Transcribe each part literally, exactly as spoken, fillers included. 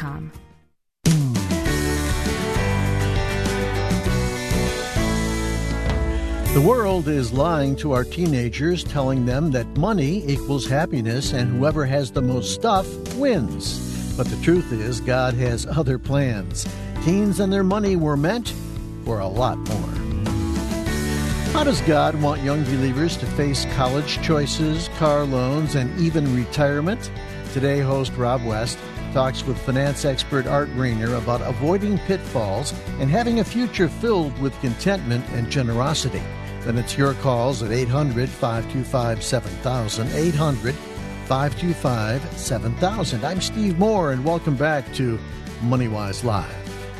com. The world is lying to our teenagers, telling them that money equals happiness and whoever has the most stuff wins. But the truth is, God has other plans. Teens and their money were meant for a lot more. How does God want young believers to face college choices, car loans, and even retirement? Today, host Rob West talks with finance expert Art Rainer about avoiding pitfalls and having a future filled with contentment and generosity. Then it's your calls at eight hundred, five two five, seven thousand, eight hundred, five two five, seven thousand. I'm Steve Moore, and welcome back to MoneyWise Live.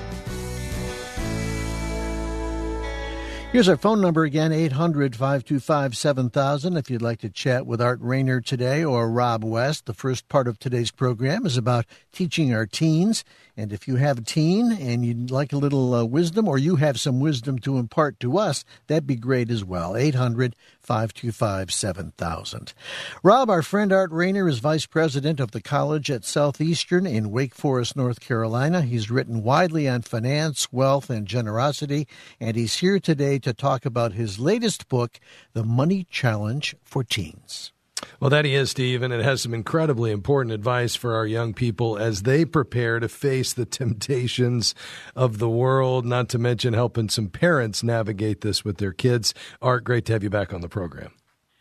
Here's our phone number again, eight hundred, five two five, seven thousand. If you'd like to chat with Art Rainer today or Rob West, the first part of today's program is about teaching our teens. And if you have a teen and you'd like a little uh, wisdom, or you have some wisdom to impart to us, that'd be great as well. eight hundred, five two five, seven thousand. Rob, our friend Art Rainer is vice president of the college at Southeastern in Wake Forest, North Carolina. He's written widely on finance, wealth, and generosity, and he's here today to talk about his latest book, The Money Challenge for Teens. Well, that he is, Steve, and it has some incredibly important advice for our young people as they prepare to face the temptations of the world, not to mention helping some parents navigate this with their kids. Art, great to have you back on the program.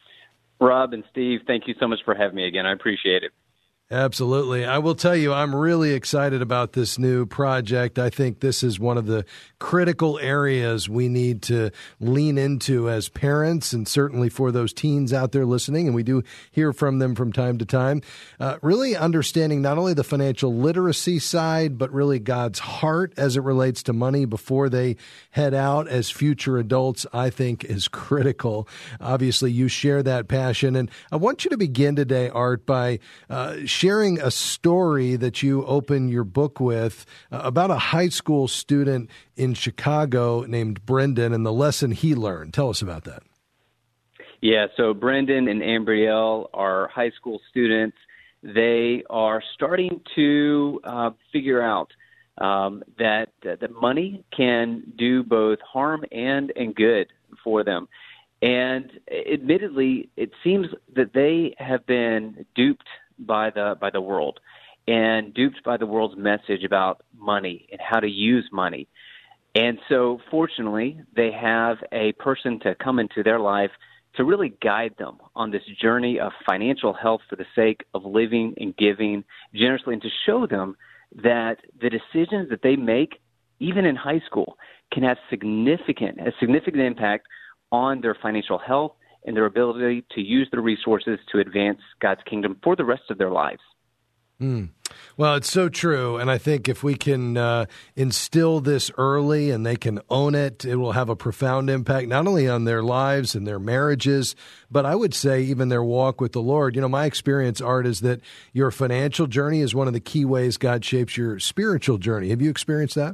Rob and Steve, thank you so much for having me again. I appreciate it. Absolutely. I will tell you, I'm really excited about this new project. I think this is one of the critical areas we need to lean into as parents, and certainly for those teens out there listening, and we do hear from them from time to time. Uh, really understanding not only the financial literacy side, but really God's heart as it relates to money before they head out as future adults, I think is critical. Obviously, you share that passion, and I want you to begin today, Art, by uh, sharing a story that you open your book with uh, about a high school student in Chicago named Brendan and the lesson he learned. Tell us about that. Yeah, so Brendan and Ambrielle are high school students. They are starting to uh, figure out um, that, that that money can do both harm and, and good for them. And admittedly, it seems that they have been duped by the by the world and duped by the world's message about money and how to use money. And so fortunately, they have a person to come into their life to really guide them on this journey of financial health for the sake of living and giving generously, and to show them that the decisions that they make, even in high school, can have significant a significant impact on their financial health and their ability to use their resources to advance God's kingdom for the rest of their lives. Mm. Well, it's so true. And I think if we can uh, instill this early and they can own it, it will have a profound impact, not only on their lives and their marriages, but I would say even their walk with the Lord. You know, my experience, Art, is that your financial journey is one of the key ways God shapes your spiritual journey. Have you experienced that?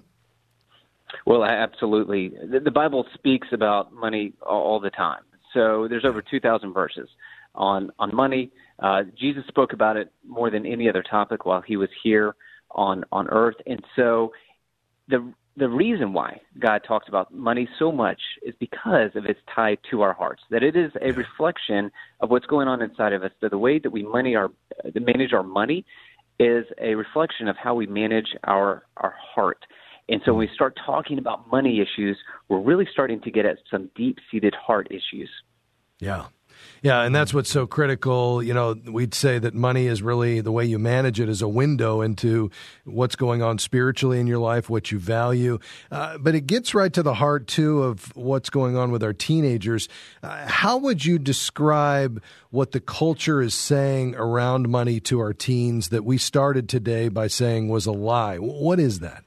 Well, absolutely. The Bible speaks about money all the time. So there's over two thousand verses on, on money. Uh, Jesus spoke about it more than any other topic while he was here on, on earth. And so the the reason why God talks about money so much is because of its tie to our hearts, that it is a reflection of what's going on inside of us. So the way that we money our, manage our money is a reflection of how we manage our, our heart. And so when we start talking about money issues, we're really starting to get at some deep-seated heart issues. Yeah. Yeah, and that's what's so critical. You know, we'd say that money is really the way you manage it is a window into what's going on spiritually in your life, what you value. Uh, but it gets right to the heart, too, of what's going on with our teenagers. Uh, how would you describe what the culture is saying around money to our teens that we started today by saying was a lie? What is that?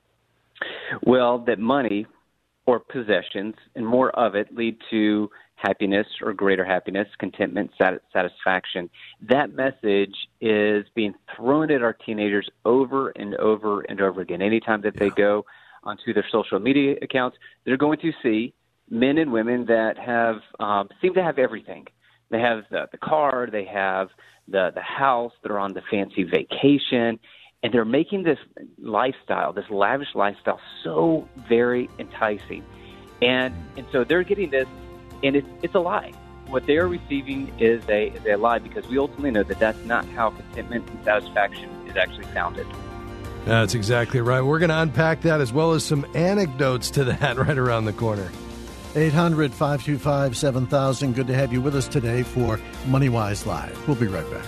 Well, that money or possessions and more of it lead to happiness or greater happiness, contentment, sat- satisfaction. That message is being thrown at our teenagers over and over and over again. Anytime that yeah. they go onto their social media accounts, they're going to see men and women that have um, seem to have everything. They have the, the car, they have the, the house, they're on the fancy vacation, And they're making this lifestyle, this lavish lifestyle, so very enticing. And and so they're getting this, and it's it's a lie. What they are receiving is a is a lie, because we ultimately know that that's not how contentment and satisfaction is actually founded. That's exactly right. We're going to unpack that as well as some anecdotes to that right around the corner. eight hundred, five two five, seven thousand. Good to have you with us today for MoneyWise Live. We'll be right back.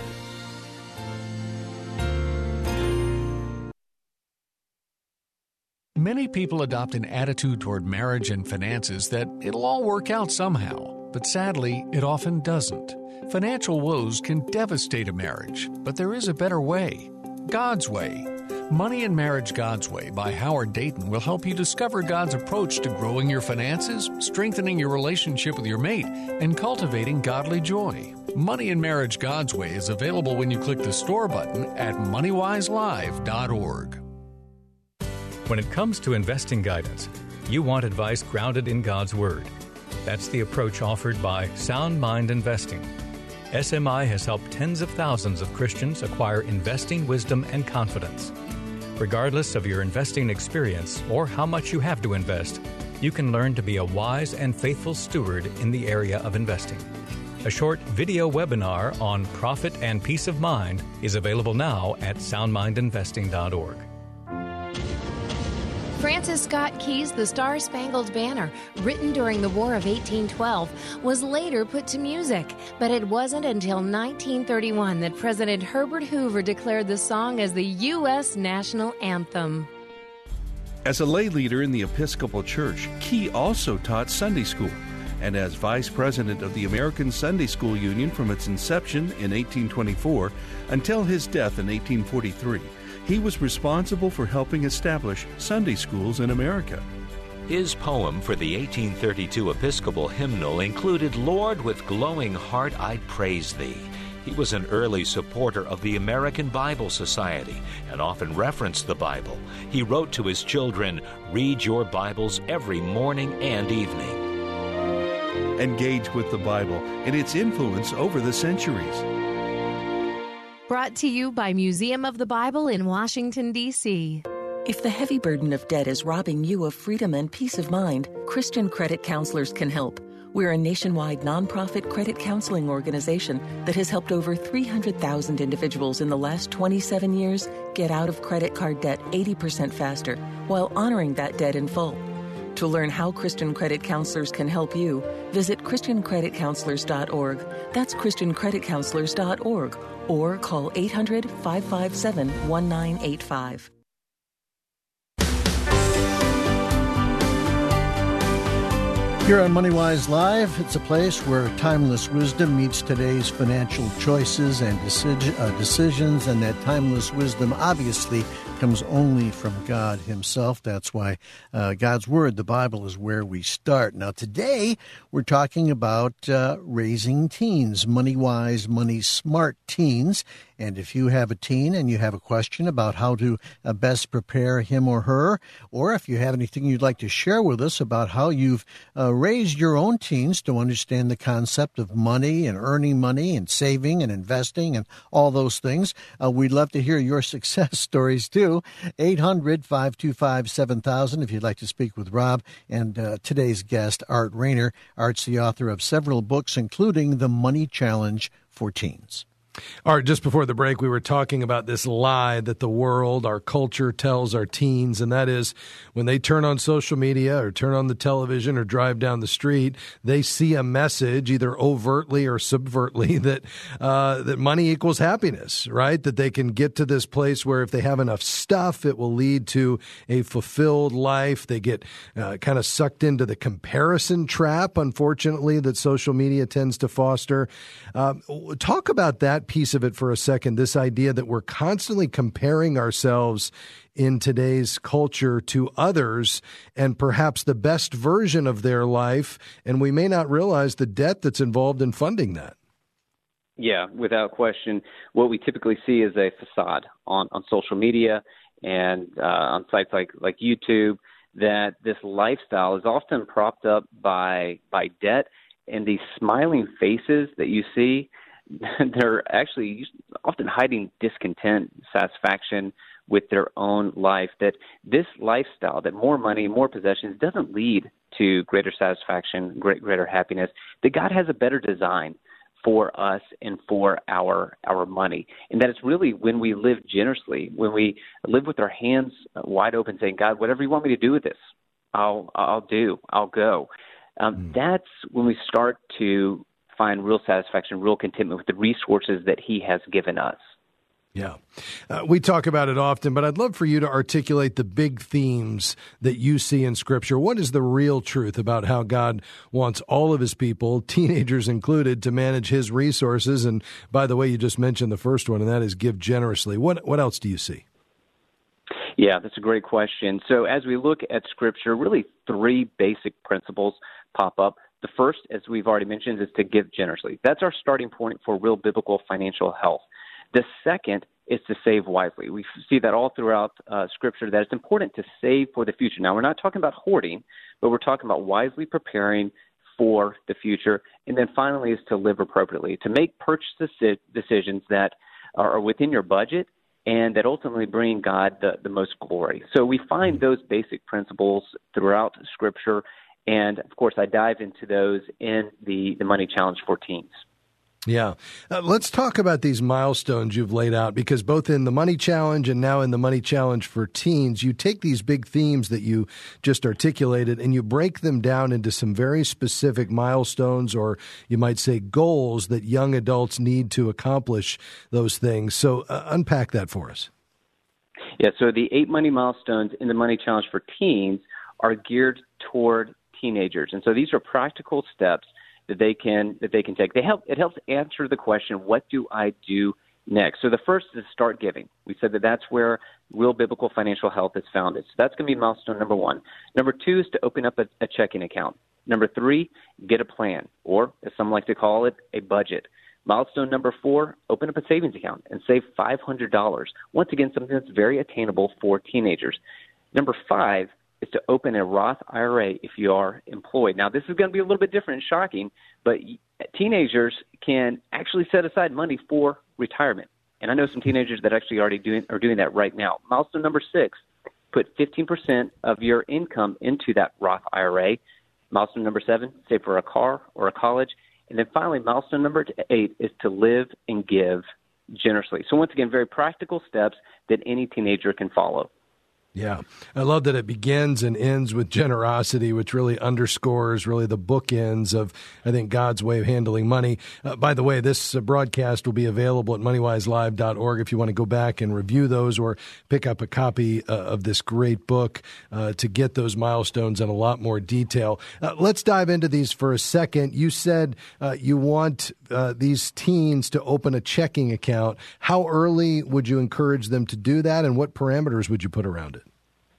Many people adopt an attitude toward marriage and finances that it'll all work out somehow, but sadly, it often doesn't. Financial woes can devastate a marriage, but there is a better way. God's Way. Money and Marriage God's Way by Howard Dayton will help you discover God's approach to growing your finances, strengthening your relationship with your mate, and cultivating godly joy. Money and Marriage God's Way is available when you click the store button at money wise live dot org. When it comes to investing guidance, you want advice grounded in God's Word. That's the approach offered by Sound Mind Investing. S M I has helped tens of thousands of Christians acquire investing wisdom and confidence. Regardless of your investing experience or how much you have to invest, you can learn to be a wise and faithful steward in the area of investing. A short video webinar on profit and peace of mind is available now at sound mind investing dot org. Francis Scott Key's The Star-Spangled Banner, written during the War of eighteen twelve, was later put to music. But it wasn't until nineteen thirty-one that President Herbert Hoover declared the song as the U S national anthem. As a lay leader in the Episcopal Church, Key also taught Sunday school. And as vice president of the American Sunday School Union from its inception in eighteen twenty-four until his death in eighteen forty-three, he was responsible for helping establish Sunday schools in America. His poem for the eighteen thirty-two Episcopal hymnal included "Lord, with glowing heart I praise Thee." He was an early supporter of the American Bible Society and often referenced the Bible. He wrote to his children, "Read your Bibles every morning and evening." Engage with the Bible and its influence over the centuries. Brought to you by Museum of the Bible in Washington, D C If the heavy burden of debt is robbing you of freedom and peace of mind, Christian Credit Counselors can help. We're a nationwide nonprofit credit counseling organization that has helped over three hundred thousand individuals in the last twenty-seven years get out of credit card debt eighty percent faster while honoring that debt in full. To learn how Christian Credit Counselors can help you, visit christian credit counselors dot org. That's christian credit counselors dot org. Or call eight hundred, five five seven, one nine eight five. Here on MoneyWise Live, it's a place where timeless wisdom meets today's financial choices and decid- uh, decisions, and that timeless wisdom obviously comes only from God himself. That's why uh, God's Word, the Bible, is where we start. Now, today, we're talking about uh, raising teens, money-wise, money-smart teens. And if you have a teen and you have a question about how to uh, best prepare him or her, or if you have anything you'd like to share with us about how you've uh, raised your own teens to understand the concept of money and earning money and saving and investing and all those things, uh, we'd love to hear your success stories too. eight hundred, five two five, seven thousand if you'd like to speak with Rob. And uh, today's guest, Art Rayner. Art's the author of several books, including The Money Challenge for Teens. Art, just before the break, we were talking about this lie that the world, our culture, tells our teens, and that is when they turn on social media or turn on the television or drive down the street, they see a message, either overtly or subvertly, that uh, that money equals happiness, right? That they can get to this place where if they have enough stuff, it will lead to a fulfilled life. They get uh, kind of sucked into the comparison trap, unfortunately, that social media tends to foster. Uh, talk about that piece of it for a second, this idea that we're constantly comparing ourselves in today's culture to others and perhaps the best version of their life, and we may not realize the debt that's involved in funding that. Yeah, without question. What we typically see is a facade on, on social media and uh, on sites like, like YouTube, that this lifestyle is often propped up by by debt, and these smiling faces that you see, they're actually often hiding discontent, satisfaction, with their own life, that this lifestyle, that more money, more possessions doesn't lead to greater satisfaction, great, greater happiness, that God has a better design for us and for our our money. And that it's really when we live generously, when we live with our hands wide open saying, God, whatever you want me to do with this, I'll I'll do, I'll go. Um, mm. That's when we start to find real satisfaction, real contentment with the resources that he has given us. Yeah. Uh, we talk about it often, but I'd love for you to articulate the big themes that you see in Scripture. What is the real truth about how God wants all of his people, teenagers included, to manage his resources? And by the way, you just mentioned the first one, and that is give generously. What what else do you see? Yeah, that's a great question. So as we look at Scripture, really three basic principles pop up. The first, as we've already mentioned, is to give generously. That's our starting point for real biblical financial health. The second is to save wisely. We see that all throughout uh, Scripture, that it's important to save for the future. Now, we're not talking about hoarding, but we're talking about wisely preparing for the future. And then finally is to live appropriately, to make purchase decisions that are within your budget and that ultimately bring God the, the most glory. So we find those basic principles throughout Scripture. And, of course, I dive into those in the, the Money Challenge for Teens. Yeah. Uh, let's talk about these milestones you've laid out, because both in the Money Challenge and now in the Money Challenge for Teens, you take these big themes that you just articulated and you break them down into some very specific milestones, or you might say goals, that young adults need to accomplish those things. So uh, unpack that for us. Yeah, so the eight money milestones in the Money Challenge for Teens are geared toward teenagers. And so these are practical steps that they can that they can take. They help. It helps answer the question, what do I do next? So the first is start giving. We said that that's where real biblical financial health is founded. So that's going to be milestone number one. Number two is to open up a, a checking account. Number three, get a plan, or as some like to call it, a budget. Milestone number four, open up a savings account and save five hundred dollars. Once again, something that's very attainable for teenagers. Number five is to open a Roth I R A if you are employed. Now, this is going to be a little bit different and shocking, but teenagers can actually set aside money for retirement. And I know some teenagers that actually already doing, are doing that right now. Milestone number six, put fifteen percent of your income into that Roth I R A. Milestone number seven, save for a car or a college. And then finally, milestone number eight is to live and give generously. So once again, very practical steps that any teenager can follow. Yeah. I love that it begins and ends with generosity, which really underscores really the bookends of, I think, God's way of handling money. Uh, by the way, this uh, broadcast will be available at money wise live dot org if you want to go back and review those or pick up a copy uh, of this great book uh, to get those milestones in a lot more detail. Uh, let's dive into these for a second. You said uh, you want uh, these teens to open a checking account. How early would you encourage them to do that, and what parameters would you put around it?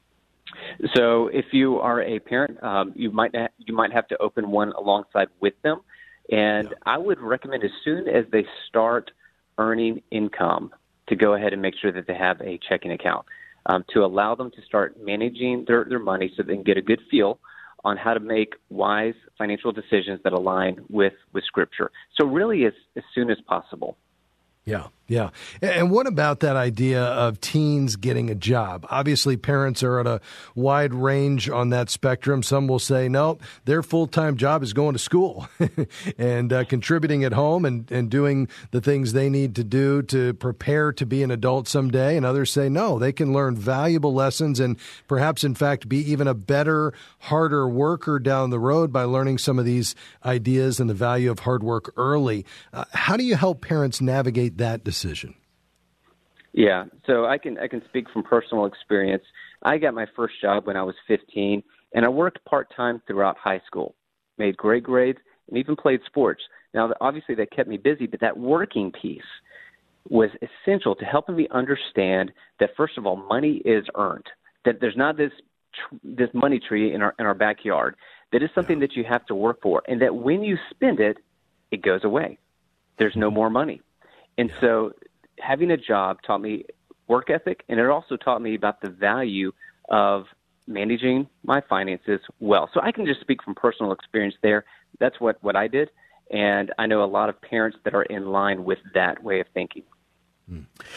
So if you are a parent, um, you might ha- you might have to open one alongside with them. And yeah. I would recommend as soon as they start earning income to go ahead and make sure that they have a checking account um, to allow them to start managing their, their money so they can get a good feel on how to make wise financial decisions that align with, with Scripture. So really as, as soon as possible. Yeah, yeah. And what about that idea of teens getting a job? Obviously, parents are at a wide range on that spectrum. Some will say, no, their full-time job is going to school and uh, contributing at home and, and doing the things they need to do to prepare to be an adult someday. And others say, no, they can learn valuable lessons and perhaps, in fact, be even a better, harder worker down the road by learning some of these ideas and the value of hard work early. Uh, how do you help parents navigate that decision? Yeah, so I can I can speak from personal experience. I got my first job when I was fifteen, and I worked part-time throughout high school, made great grades, and even played sports. Now, obviously, that kept me busy, but that working piece was essential to helping me understand that, first of all, money is earned, that there's not this tr- this money tree in our in our backyard, that is something that you have to work for, and that when you spend it, it goes away. There's no more money. And so having a job taught me work ethic, and it also taught me about the value of managing my finances well. So I can just speak from personal experience there. That's what, what I did, and I know a lot of parents that are in line with that way of thinking. Hmm.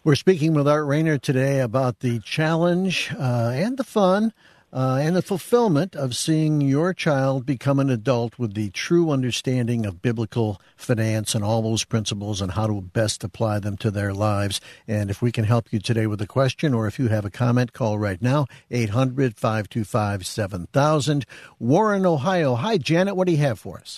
We're speaking with Art Rayner today about the challenge uh, and the fun uh, and the fulfillment of seeing your child become an adult with the true understanding of biblical finance and all those principles and how to best apply them to their lives. And if we can help you today with a question or if you have a comment, call right now, eight hundred, five two five, seven thousand. Warren, Ohio. Hi, Janet. What do you have for us?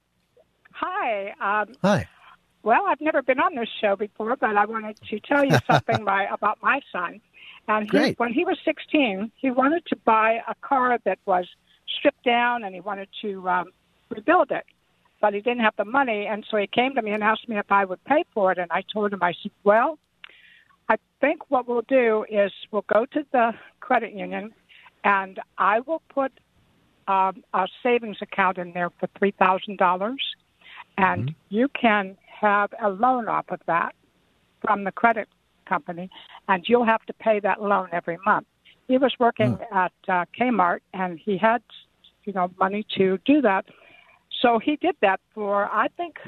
Hi. Um, Hi. Well, I've never been on this show before, but I wanted to tell you something my, about my son. And he, Great. when he was sixteen, he wanted to buy a car that was stripped down, and he wanted to um, rebuild it. But he didn't have the money, and so he came to me and asked me if I would pay for it. And I told him, I said, well, I think what we'll do is we'll go to the credit union, and I will put um, a savings account in there for three thousand dollars, and mm-hmm. you can have a loan off of that from the credit company, and you'll have to pay that loan every month. He was working mm. at uh, Kmart, and he had, you know, money to do that. So he did that for, I think,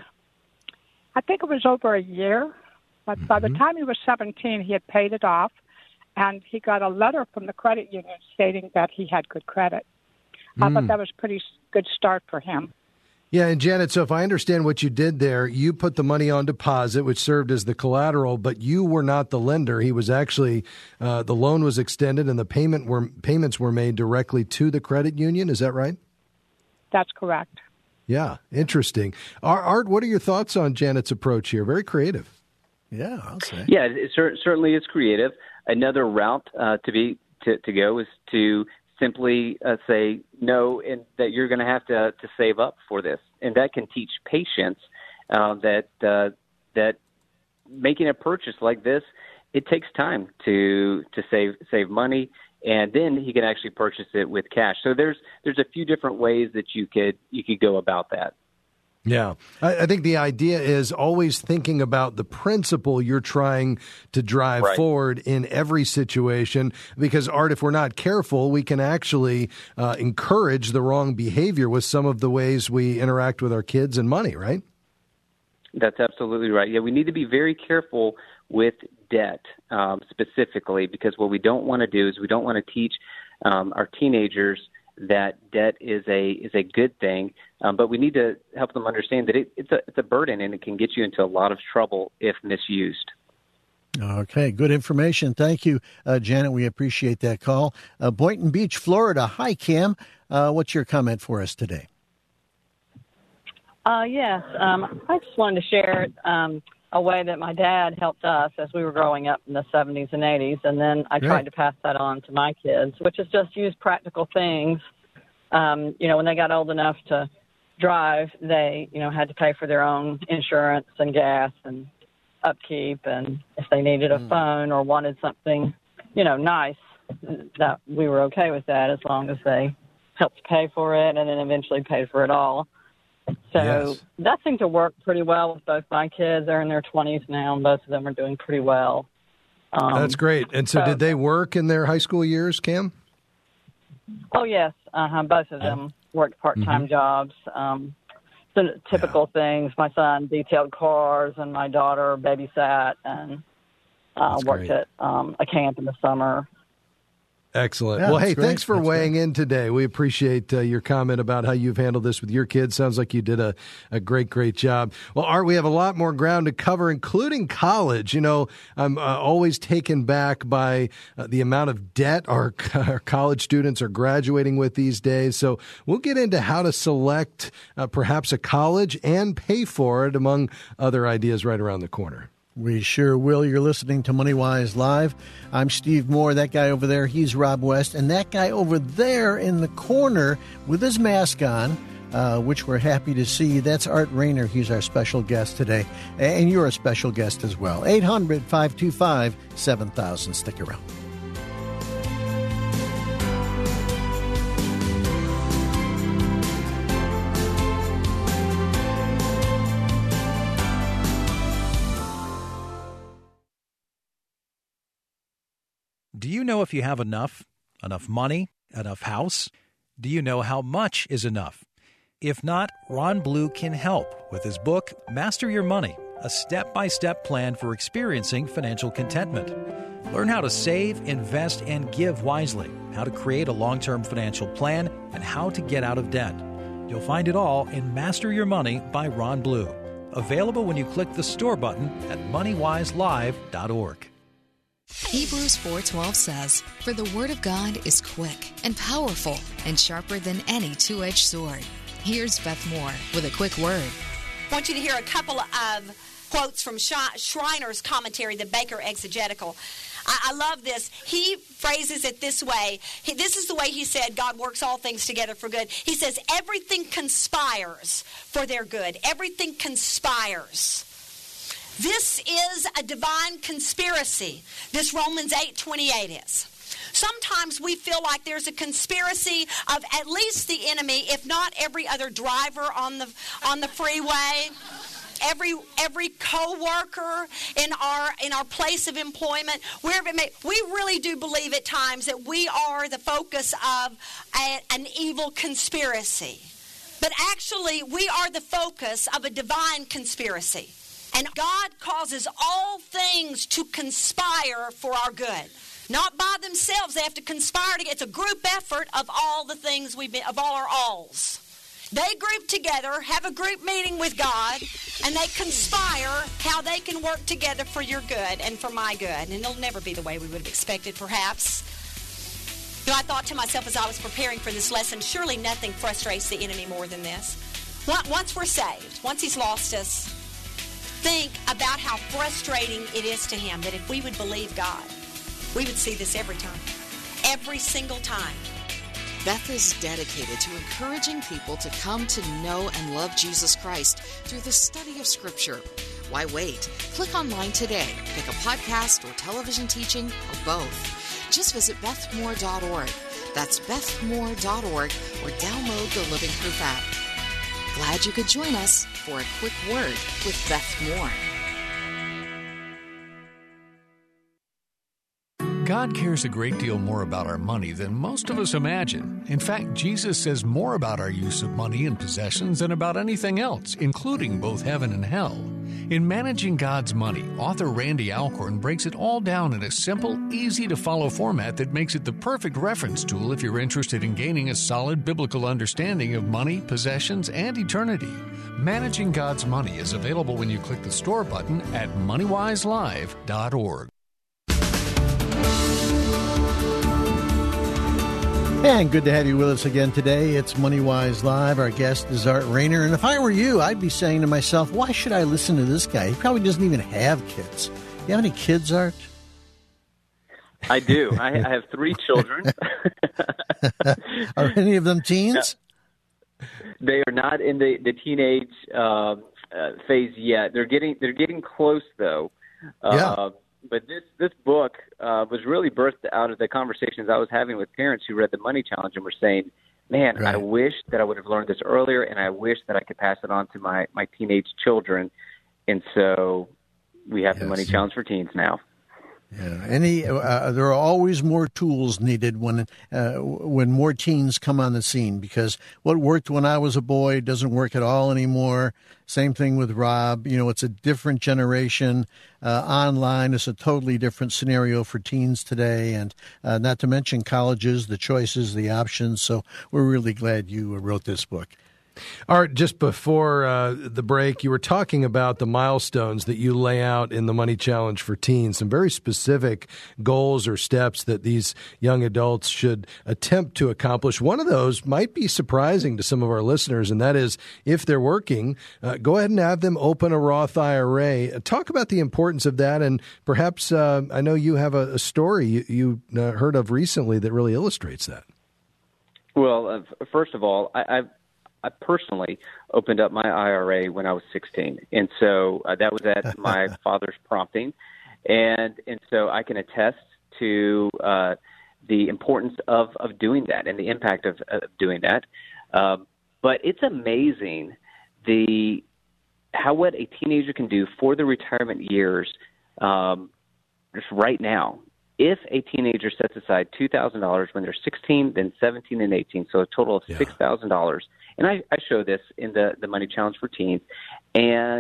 I think it was over a year. But mm-hmm. by the time he was seventeen, he had paid it off, and he got a letter from the credit union stating that he had good credit. Mm. I thought that was a pretty good start for him. Yeah, and Janet, so if I understand what you did there, you put the money on deposit, which served as the collateral, but you were not the lender. He was actually, uh, the loan was extended and the payment were payments were made directly to the credit union. Is that right? That's correct. Yeah, interesting. Art, what are your thoughts on Janet's approach here? Very creative. Yeah, I'll say. Yeah, it cer- certainly is creative. Another route uh, to be to, to go is to simply uh, say no, and that you're going to have to to save up for this, and that can teach patience. Uh, that uh, that making a purchase like this, it takes time to to save save money, and then he can actually purchase it with cash. So there's there's a few different ways that you could you could go about that. Yeah, I, I think the idea is always thinking about the principle you're trying to drive right. forward in every situation, because, Art, if we're not careful, we can actually uh, encourage the wrong behavior with some of the ways we interact with our kids and money, right? That's absolutely right. Yeah, we need to be very careful with debt um, specifically, because what we don't want to do is we don't want to teach um, our teenagers that debt is a is a good thing, um, but we need to help them understand that it, it's a it's a burden, and it can get you into a lot of trouble if misused. Okay, good information. Thank you, uh, Janet. We appreciate that call. Uh, Boynton Beach, Florida. Hi, Cam. Uh, what's your comment for us today? Uh, yes, um, I just wanted to share um, a way that my dad helped us as we were growing up in the seventies and eighties, and then I tried Right. to pass that on to my kids, which is just use practical things. Um, you know, when they got old enough to drive, they, you know, had to pay for their own insurance and gas and upkeep, and if they needed a mm. phone or wanted something, you know, nice, that we were okay with that as long as they helped pay for it and then eventually paid for it all. So Yes. that seemed to work pretty well with both my kids. They're in their twenties now, and both of them are doing pretty well. Um, That's great. And so, so did they work in their high school years, Cam? Oh, yes. Uh-huh. Both of them worked part-time Mm-hmm. jobs. Um, the typical yeah. things. My son detailed cars, and my daughter babysat and uh, worked great. at um, a camp in the summer. Excellent. Yeah, well, hey, that's great. thanks for That's weighing great. in today. We appreciate uh, your comment about how you've handled this with your kids. Sounds like you did a, a great, great job. Well, Art, we have a lot more ground to cover, including college. You know, I'm uh, always taken back by uh, the amount of debt our, our college students are graduating with these days. So we'll get into how to select uh, perhaps a college and pay for it, among other ideas right around the corner. We sure will. You're listening to MoneyWise Live. I'm Steve Moore. That guy over there, he's Rob West. And that guy over there in the corner with his mask on, uh, which we're happy to see, that's Art Rayner. He's our special guest today. And you're a special guest as well. eight hundred, five two five, seven thousand. Stick around. Do you know if you have enough? Enough money? Enough house? Do you know how much is enough? If not, Ron Blue can help with his book, Master Your Money, a step-by-step plan for experiencing financial contentment. Learn how to save, invest, and give wisely, how to create a long-term financial plan, and how to get out of debt. You'll find it all in Master Your Money by Ron Blue. Available when you click the store button at money wise live dot org. Hebrews four twelve says, "For the word of God is quick and powerful and sharper than any two-edged sword." Here's Beth Moore with a quick word. I want you to hear a couple of quotes from Schreiner's commentary, the Baker Exegetical. I, I love this. He phrases it this way. He, this is the way he said God works all things together for good. He says, everything conspires for their good. Everything conspires. This is a divine conspiracy. This Romans eight twenty-eight is. Sometimes we feel like there's a conspiracy of at least the enemy, if not every other driver on the on the freeway, every every co-worker in our in our place of employment, wherever it may. We really do believe at times that we are the focus of a, an evil conspiracy. But actually, we are the focus of a divine conspiracy. And God causes all things to conspire for our good. Not by themselves. They have to conspire together. It's a group effort of all the things we've been, of all our alls. They group together, have a group meeting with God, and they conspire how they can work together for your good and for my good. And it'll never be the way we would have expected, perhaps. You know, I thought to myself as I was preparing for this lesson, surely nothing frustrates the enemy more than this. Once we're saved, once he's lost us, think about how frustrating it is to him that if we would believe God, we would see this every time. Every single time. Beth is dedicated to encouraging people to come to know and love Jesus Christ through the study of Scripture. Why wait? Click online today. Pick a podcast or television teaching or both. Just visit beth moore dot org. That's beth moore dot org or download the Living Proof app. Glad you could join us for a quick word with Beth Moore. God cares a great deal more about our money than most of us imagine. In fact, Jesus says more about our use of money and possessions than about anything else, including both heaven and hell. In Managing God's Money, author Randy Alcorn breaks it all down in a simple, easy-to-follow format that makes it the perfect reference tool if you're interested in gaining a solid biblical understanding of money, possessions, and eternity. Managing God's Money is available when you click the store button at money wise live dot org. And good to have you with us again today. It's MoneyWise Live. Our guest is Art Rainer. And if I were you, I'd be saying to myself, why should I listen to this guy? He probably doesn't even have kids. You have any kids, Art? I do. I, I have three children. Are any of them teens? They are not in the, the teenage uh, uh, phase yet. They're getting they're getting close, though. Uh, yeah. But this this book uh, was really birthed out of the conversations I was having with parents who read the Money Challenge and were saying, man, right. I wish that I would have learned this earlier, and I wish that I could pass it on to my, my teenage children. And so we have yes. the Money Challenge for teens now. Yeah, any uh, there are always more tools needed when uh, when more teens come on the scene, because what worked when I was a boy doesn't work at all anymore. Same thing with Rob. You know, it's a different generation. Uh, online is a totally different scenario for teens today, and uh, not to mention colleges, the choices, the options. So we're really glad you wrote this book. Art, just before uh, the break, you were talking about the milestones that you lay out in the Money Challenge for teens, some very specific goals or steps that these young adults should attempt to accomplish. One of those might be surprising to some of our listeners, and that is, if they're working, uh, go ahead and have them open a Roth I R A. Talk about the importance of that, and perhaps uh, I know you have a, a story you, you uh, heard of recently that really illustrates that. Well, uh, first of all, I, I've I personally opened up my I R A when I was sixteen, and so uh, that was at my father's prompting, and and so I can attest to uh, the importance of, of doing that and the impact of, of doing that. Uh, but it's amazing the how what a teenager can do for the retirement years um, just right now. If a teenager sets aside two thousand dollars when they're sixteen, then seventeen and eighteen, so a total of six thousand dollars. And I, I show this in the, the Money Challenge for Teens. And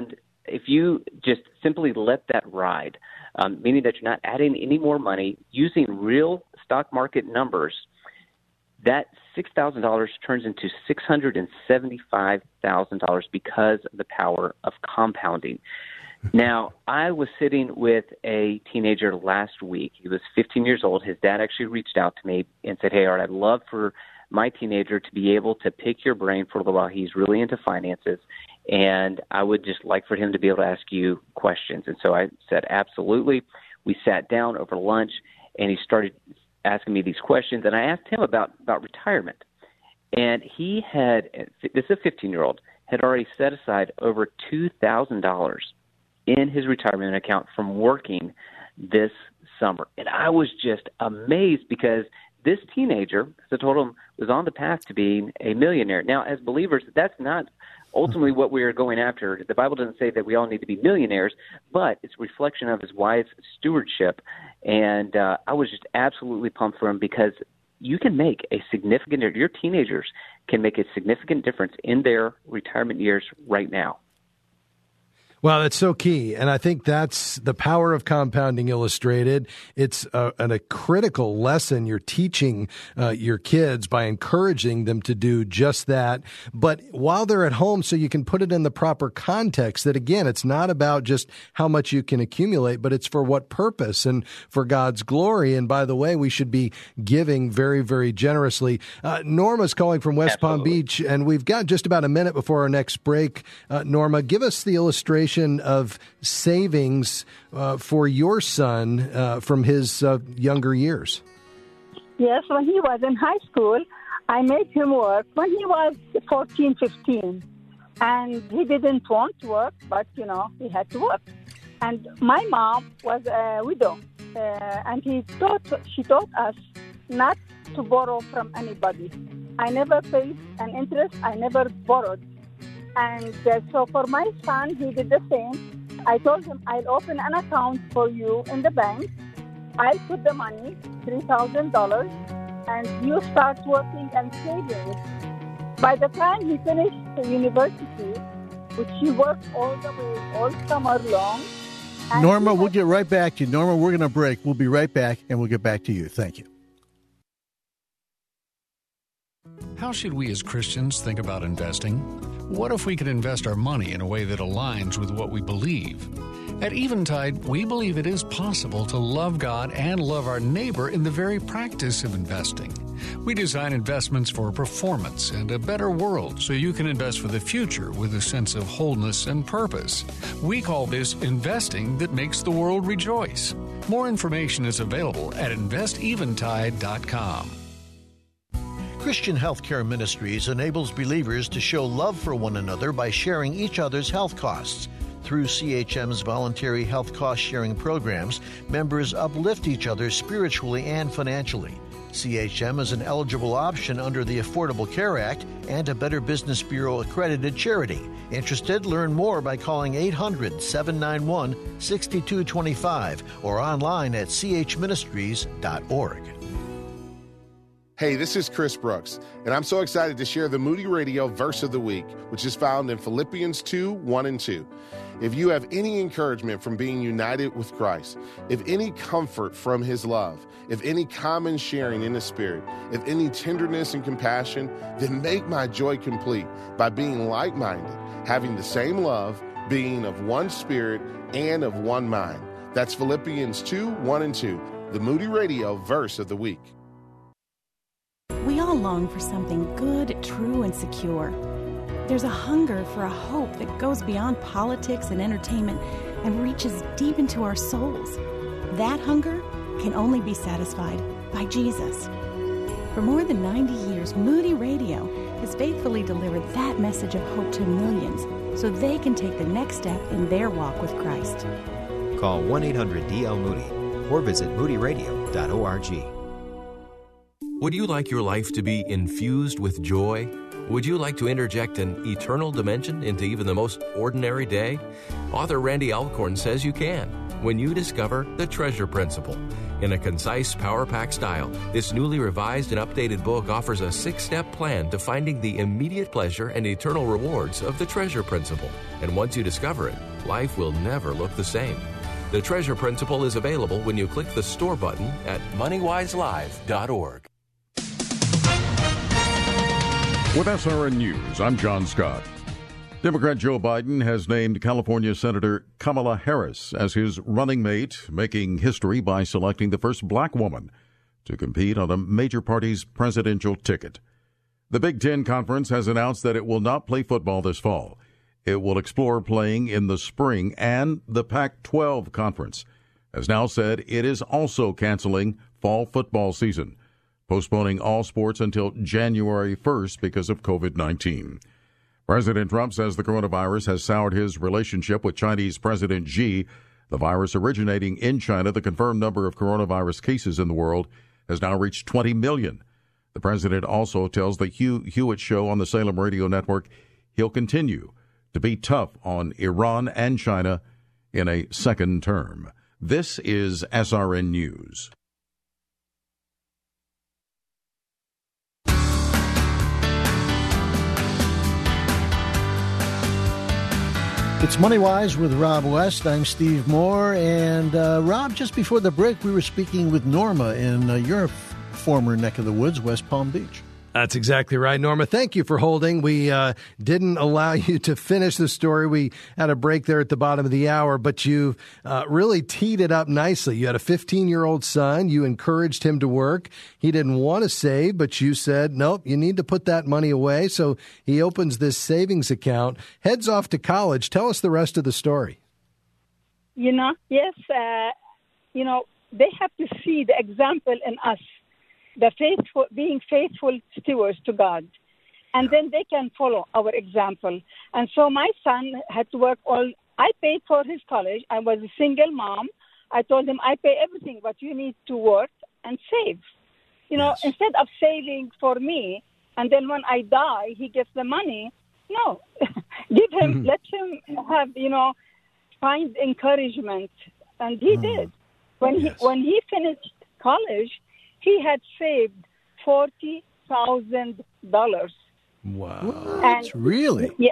if you just simply let that ride, um, meaning that you're not adding any more money, using real stock market numbers, that six thousand dollars turns into six hundred seventy-five thousand dollars because of the power of compounding. Now, I was sitting with a teenager last week. He was fifteen years old. His dad actually reached out to me and said, hey, Art, I'd love for my teenager to be able to pick your brain for a little while. He's really into finances, and I would just like for him to be able to ask you questions. And so I said, absolutely. We sat down over lunch, and he started asking me these questions, and I asked him about, about retirement. And he had, this is a fifteen-year-old, had already set aside over two thousand dollars in his retirement account from working this summer. And I was just amazed because this teenager, as I told him, was on the path to being a millionaire. Now, as believers, that's not ultimately what we are going after. The Bible doesn't say that we all need to be millionaires, but it's a reflection of his wise stewardship. And uh, I was just absolutely pumped for him because you can make a significant, your teenagers can make a significant difference in their retirement years right now. Well, that's so key, and I think that's the power of compounding illustrated. It's a, a critical lesson you're teaching uh, your kids by encouraging them to do just that, but while they're at home, so you can put it in the proper context that, again, it's not about just how much you can accumulate, but it's for what purpose and for God's glory. And by the way, we should be giving very, very generously. Uh, Norma's calling from West Absolutely. Palm Beach, and we've got just about a minute before our next break. Uh, Norma, give us the illustration of savings uh, for your son uh, from his uh, younger years. Yes, when he was in high school, I made him work when he was fourteen, fifteen. And he didn't want to work, but, you know, he had to work. And my mom was a widow, uh, and he taught, she taught us not to borrow from anybody. I never paid an interest. I never borrowed. And uh, so for my son, he did the same. I told him, I'll open an account for you in the bank. I'll put the money, three thousand dollars, and you start working and saving it. By the time he finished the university, which he worked all the way, all summer long. Norma, we'll get right back to you. Norma, we're going to break. We'll be right back, and we'll get back to you. Thank you. How should we as Christians think about investing? What if we could invest our money in a way that aligns with what we believe? At Eventide, we believe it is possible to love God and love our neighbor in the very practice of investing. We design investments for performance and a better world so you can invest for the future with a sense of wholeness and purpose. We call this investing that makes the world rejoice. More information is available at invest eventide dot com. Christian Healthcare Ministries enables believers to show love for one another by sharing each other's health costs. Through C H M's voluntary health cost-sharing programs, members uplift each other spiritually and financially. C H M is an eligible option under the Affordable Care Act and a Better Business Bureau accredited charity. Interested? Learn more by calling eight hundred, seven nine one, six two two five or online at c h ministries dot org. Hey, this is Chris Brooks, and I'm so excited to share the Moody Radio Verse of the Week, which is found in Philippians two, one and two. If you have any encouragement from being united with Christ, if any comfort from His love, if any common sharing in the Spirit, if any tenderness and compassion, then make my joy complete by being like-minded, having the same love, being of one spirit and of one mind. That's Philippians two, one and two, the Moody Radio Verse of the Week. We all long for something good, true, and secure. There's a hunger for a hope that goes beyond politics and entertainment and reaches deep into our souls. That hunger can only be satisfied by Jesus. For more than ninety years, Moody Radio has faithfully delivered that message of hope to millions so they can take the next step in their walk with Christ. Call one eight hundred D L Moody or visit moody radio dot org. Would you like your life to be infused with joy? Would you like to interject an eternal dimension into even the most ordinary day? Author Randy Alcorn says you can when you discover the Treasure Principle. In a concise, power-packed style, this newly revised and updated book offers a six-step plan to finding the immediate pleasure and eternal rewards of the Treasure Principle. And once you discover it, life will never look the same. The Treasure Principle is available when you click the store button at money wise live dot org. With S R N News, I'm John Scott. Democrat Joe Biden has named California Senator Kamala Harris as his running mate, making history by selecting the first black woman to compete on a major party's presidential ticket. The Big Ten Conference has announced that it will not play football this fall. It will explore playing in the spring, and the Pac twelve Conference has now said it is also canceling fall football season, postponing all sports until January first because of covid nineteen. President Trump says the coronavirus has soured his relationship with Chinese President Xi. The virus originating in China, the confirmed number of coronavirus cases in the world has now reached twenty million. The president also tells the Hugh Hewitt Show on the Salem Radio Network he'll continue to be tough on Iran and China in a second term. This is S R N News. It's MoneyWise with Rob West. I'm Steve Moore. And uh, Rob, just before the break, we were speaking with Norma in uh, your f- former neck of the woods, West Palm Beach. That's exactly right, Norma. Thank you for holding. We uh, didn't allow you to finish the story. We had a break there at the bottom of the hour, but you uh, really teed it up nicely. You had a fifteen-year-old son. You encouraged him to work. He didn't want to save, but you said, nope, you need to put that money away. So he opens this savings account, heads off to college. Tell us the rest of the story. You know, yes, uh, you know, they have to see the example in us. The faithful, being faithful stewards to God, and then they can follow our example. And so my son had to work all. I paid for his college. I was a single mom. I told him I pay everything, but you need to work and save. You know, yes. Instead of saving for me, and then when I die, he gets the money. No, give him, let him have. You know, find encouragement, and he mm. did. When yes. he when he finished college, he had saved forty thousand dollars. Wow. And really? Yeah.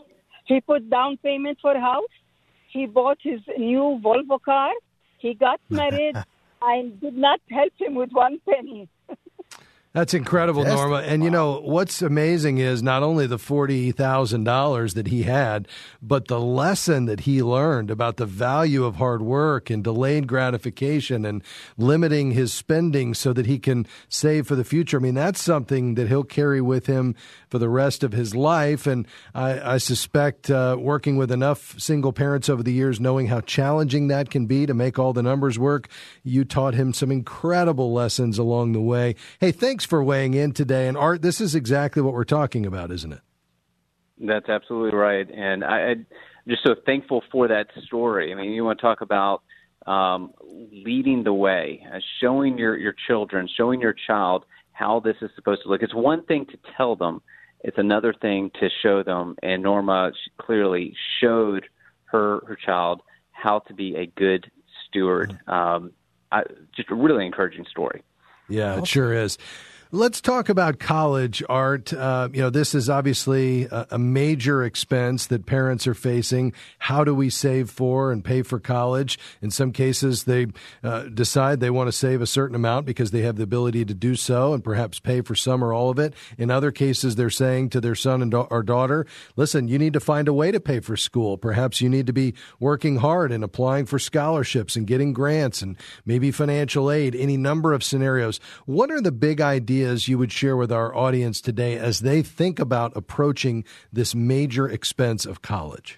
He put down payment for a house. He bought his new Volvo car. He got married. I did not help him with one penny. That's incredible, Norma. And, you know, what's amazing is not only the forty thousand dollars that he had, but the lesson that he learned about the value of hard work and delayed gratification and limiting his spending so that he can save for the future. I mean, that's something that he'll carry with him for the rest of his life. And I, I suspect uh, working with enough single parents over the years, knowing how challenging that can be to make all the numbers work, you taught him some incredible lessons along the way. Hey, thanks for weighing in today. And Art, this is exactly what we're talking about, isn't it? That's absolutely right. And I, I'm just so thankful for that story. I mean, you want to talk about um, leading the way, uh, showing your, your children, showing your child how this is supposed to look. It's one thing to tell them. It's another thing to show them. And Norma clearly showed her, her child how to be a good steward. Um, I, just a really encouraging story. Yeah, it sure is. Let's talk about college, Art. Uh, you know, this is obviously a, a major expense that parents are facing. How do we save for and pay for college? In some cases, they uh, decide they want to save a certain amount because they have the ability to do so and perhaps pay for some or all of it. In other cases, they're saying to their son and da- or daughter, listen, you need to find a way to pay for school. Perhaps you need to be working hard and applying for scholarships and getting grants and maybe financial aid, any number of scenarios. What are the big ideas you would share with our audience today as they think about approaching this major expense of college?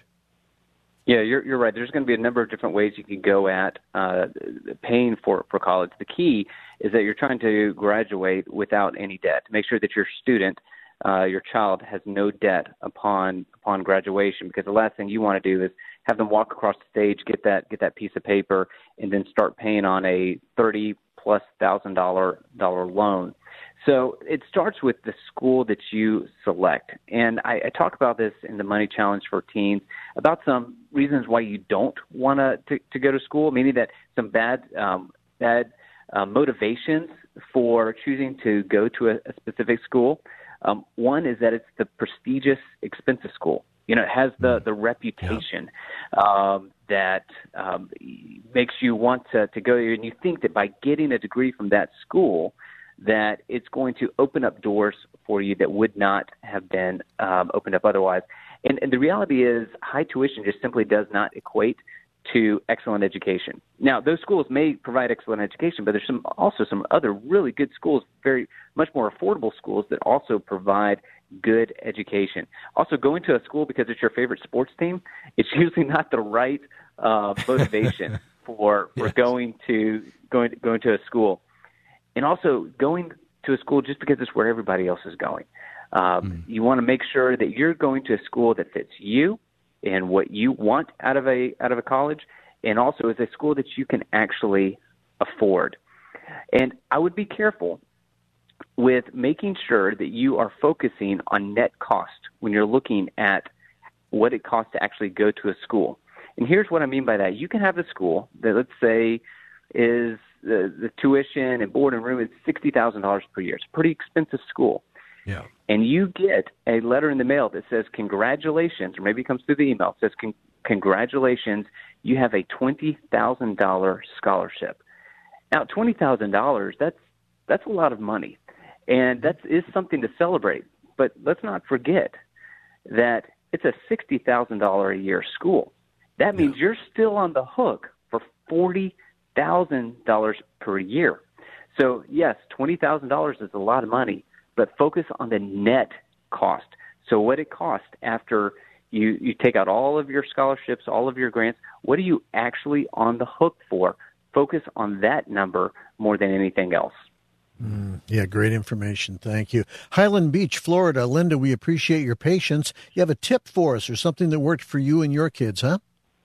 Yeah, you're you're right. There's going to be a number of different ways you can go at uh, paying for, for college. The key is that you're trying to graduate without any debt. Make sure that your student, uh, your child, has no debt upon upon graduation, because the last thing you want to do is have them walk across the stage, get that get that piece of paper, and then start paying on a thirty plus thousand dollar dollar loan. So it starts with the school that you select. And I, I talk about this in the Money Challenge for Teens, about some reasons why you don't want to to go to school, meaning that some bad um, bad uh, motivations for choosing to go to a, a specific school. Um, one is that it's the prestigious, expensive school. You know, it has the, the reputation um, that um, makes you want to, to go there. And you think that by getting a degree from that school, that it's going to open up doors for you that would not have been um, opened up otherwise. And, and the reality is high tuition just simply does not equate to excellent education. Now, those schools may provide excellent education, but there's some also some other really good schools, very much more affordable schools that also provide good education. Also, going to a school because it's your favorite sports team, it's usually not the right uh, motivation for for yes. going to going going to a school. And also going to a school just because it's where everybody else is going. Um, mm. You want to make sure that you're going to a school that fits you and what you want out of a out of a college, and also is a school that you can actually afford. And I would be careful with making sure that you are focusing on net cost when you're looking at what it costs to actually go to a school. And here's what I mean by that. You can have a school that, let's say, is the, the tuition and board and room is sixty thousand dollars per year. It's a pretty expensive school. Yeah. And you get a letter in the mail that says, congratulations, or maybe it comes through the email, it says, Con- congratulations, you have a twenty thousand dollars scholarship. Now, twenty thousand dollars, that's that's a lot of money, and that is something to celebrate. But let's not forget that it's a sixty thousand dollars a year school. That means yeah. you're still on the hook for forty thousand dollars per year. So, yes, twenty thousand dollars is a lot of money, but focus on the net cost. So what it costs after you, you take out all of your scholarships, all of your grants, what are you actually on the hook for? Focus on that number more than anything else. Mm, yeah, great information. Thank you. Highland Beach, Florida. Linda, we appreciate your patience. You have a tip for us or something that worked for you and your kids, huh?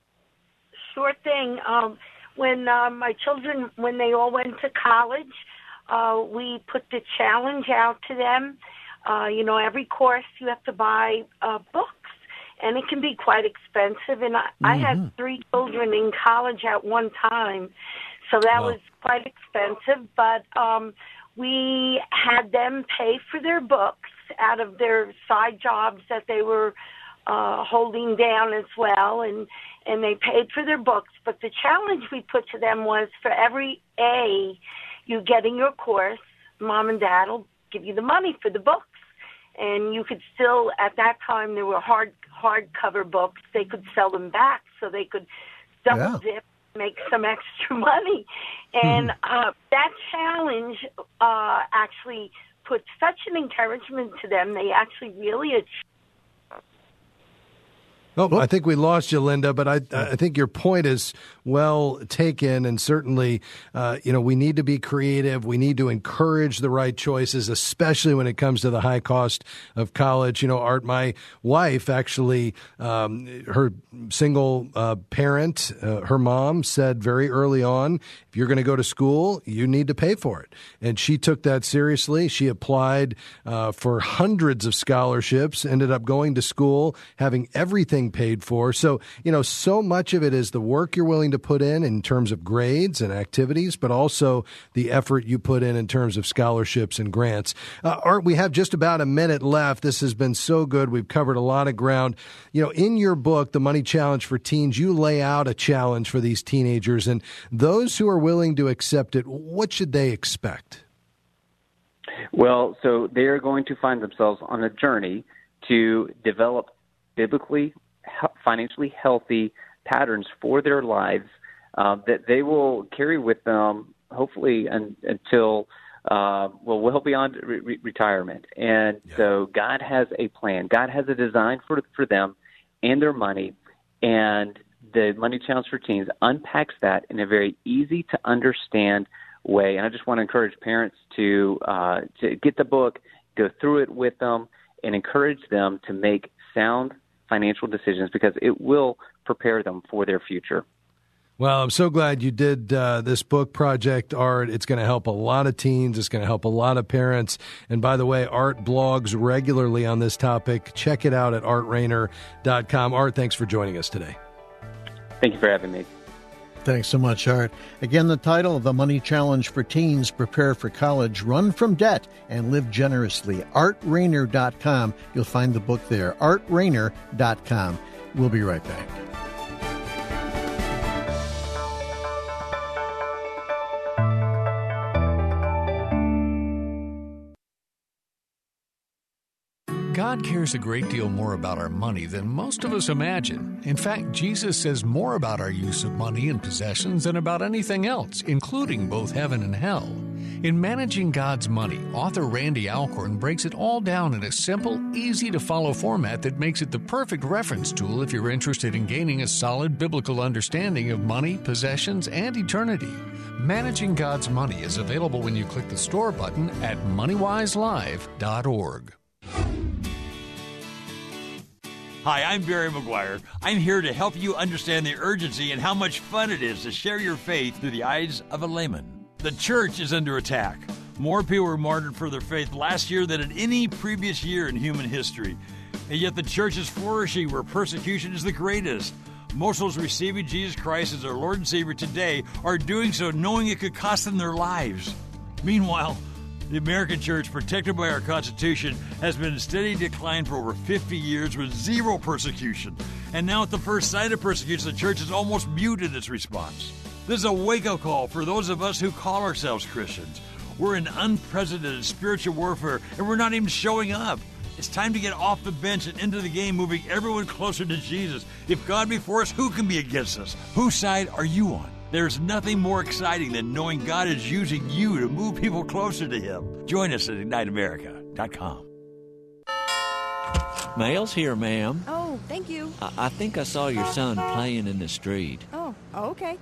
Sure thing. Um, when uh, my children, when they all went to college, uh, we put the challenge out to them. Uh, you know, every course you have to buy uh, books, and it can be quite expensive. And I, mm-hmm. I had three children in college at one time, so that wow. was quite expensive. But um, we had them pay for their books out of their side jobs that they were uh, holding down as well, and and they paid for their books. But the challenge we put to them was for every A you get in your course, Mom and Dad will give you the money for the books. And you could still, at that time, there were hard hardcover books. They could sell them back so they could double yeah. dip, make some extra money. And hmm. uh, that challenge uh, actually put such an encouragement to them. They actually really achieved. Oh, I think we lost you, Linda, but I I think your point is well taken, and certainly, uh, you know, we need to be creative. We need to encourage the right choices, especially when it comes to the high cost of college. You know, Art, my wife actually, um, her single uh, parent, uh, her mom said very early on, if you're going to go to school, you need to pay for it. And she took that seriously. She applied uh, for hundreds of scholarships, ended up going to school, having everything paid for. So, you know, so much of it is the work you're willing to put in in terms of grades and activities, but also the effort you put in in terms of scholarships and grants. Uh, Art, we have just about a minute left. This has been so good. We've covered a lot of ground. You know, in your book, The Money Challenge for Teens, you lay out a challenge for these teenagers, and those who are willing to accept it, what should they expect? Well, so they're going to find themselves on a journey to develop biblically financially healthy patterns for their lives uh, that they will carry with them, hopefully, un- until uh, well, well beyond re- retirement. And yeah. so God has a plan. God has a design for for them and their money. And the Money Challenge for Teens unpacks that in a very easy to understand way. And I just want to encourage parents to uh, to get the book, go through it with them, and encourage them to make sound financial decisions, because it will prepare them for their future. Well, I'm so glad you did uh, this book project, Art. It's going to help a lot of teens. It's going to help a lot of parents. And by the way, Art blogs regularly on this topic. Check it out at art rainer dot com. Art, thanks for joining us today. Thank you for having me. Thanks so much, Art. Again, the title of the Money Challenge for Teens: Prepare for College, Run from Debt, and Live Generously. art rainer dot com. You'll find the book there, art rainer dot com. We'll be right back. God cares a great deal more about our money than most of us imagine. In fact, Jesus says more about our use of money and possessions than about anything else, including both heaven and hell. In Managing God's Money, author Randy Alcorn breaks it all down in a simple, easy-to-follow format that makes it the perfect reference tool if you're interested in gaining a solid biblical understanding of money, possessions, and eternity. Managing God's Money is available when you click the store button at money wise live dot org. Hi, I'm Barry McGuire. I'm here to help you understand the urgency and how much fun it is to share your faith through the eyes of a layman. The church is under attack. More people were martyred for their faith last year than at any previous year in human history. And yet the church is flourishing where persecution is the greatest. Most of those receiving Jesus Christ as their Lord and Savior today are doing so knowing it could cost them their lives. Meanwhile, the American church, protected by our Constitution, has been in steady decline for over fifty years with zero persecution. And now at the first sign of persecution, the church has almost muted its response. This is a wake-up call for those of us who call ourselves Christians. We're in unprecedented spiritual warfare, and we're not even showing up. It's time to get off the bench and into the game, moving everyone closer to Jesus. If God be for us, who can be against us? Whose side are you on? There's nothing more exciting than knowing God is using you to move people closer to Him. Join us at ignite america dot com. Mail's here, ma'am. Oh, thank you. I, I think I saw your son playing in the street. Oh, okay.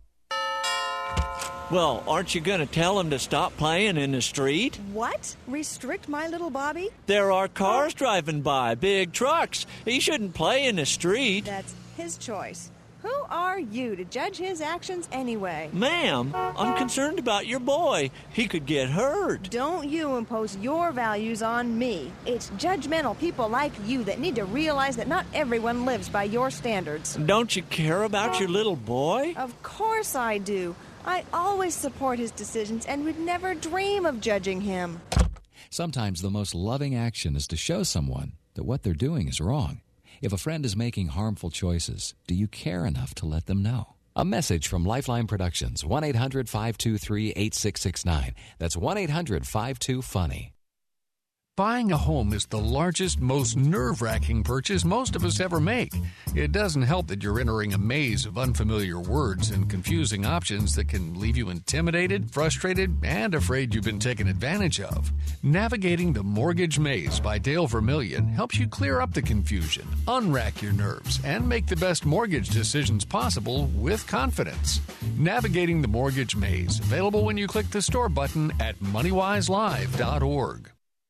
Well, aren't you going to tell him to stop playing in the street? What? Restrict my little Bobby? There are cars driving by, big trucks. He shouldn't play in the street. That's his choice. Who are you to judge his actions anyway? Ma'am, I'm concerned about your boy. He could get hurt. Don't you impose your values on me. It's judgmental people like you that need to realize that not everyone lives by your standards. Don't you care about your little boy? Of course I do. I always support his decisions and would never dream of judging him. Sometimes the most loving action is to show someone that what they're doing is wrong. If a friend is making harmful choices, do you care enough to let them know? A message from Lifeline Productions, one eight hundred five two three eight six six nine. That's one eight hundred five two funny. Buying a home is the largest, most nerve-wracking purchase most of us ever make. It doesn't help that you're entering a maze of unfamiliar words and confusing options that can leave you intimidated, frustrated, and afraid you've been taken advantage of. Navigating the Mortgage Maze by Dale Vermillion helps you clear up the confusion, unrack your nerves, and make the best mortgage decisions possible with confidence. Navigating the Mortgage Maze, available when you click the store button at money wise live dot org.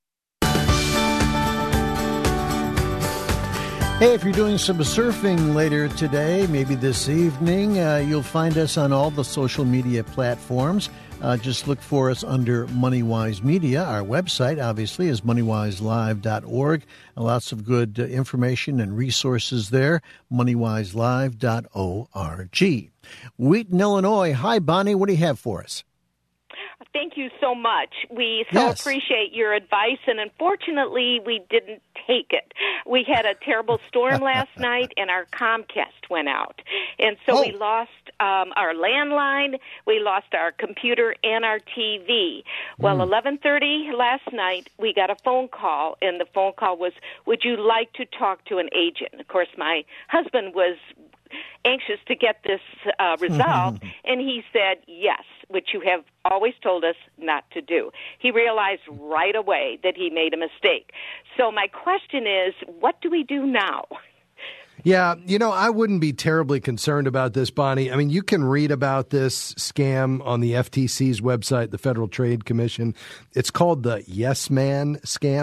Hey, if you're doing some surfing later today, maybe this evening, uh, you'll find us on all the social media platforms. Uh, just look for us under MoneyWise Media. Our website, obviously, is money wise live dot org. Uh, lots of good uh, information and resources there, money wise live dot org. Wheaton, Illinois. Hi, Bonnie. What do you have for us? Thank you so much. We so Yes. appreciate your advice, and unfortunately, we didn't take it. We had a terrible storm last night, and our Comcast went out. And so Oh. we lost um, our landline, we lost our computer, and our T V. Well, Mm. eleven thirty last night, we got a phone call, and the phone call was, would you like to talk to an agent? Of course, my husband was anxious to get this uh, resolved, and he said yes, which you have always told us not to do. He realized right away that he made a mistake. So my question is, what do we do now? Yeah, you know, I wouldn't be terribly concerned about this, Bonnie. I mean, you can read about this scam on the F T C's website, the Federal Trade Commission. It's called the Yes Man scam.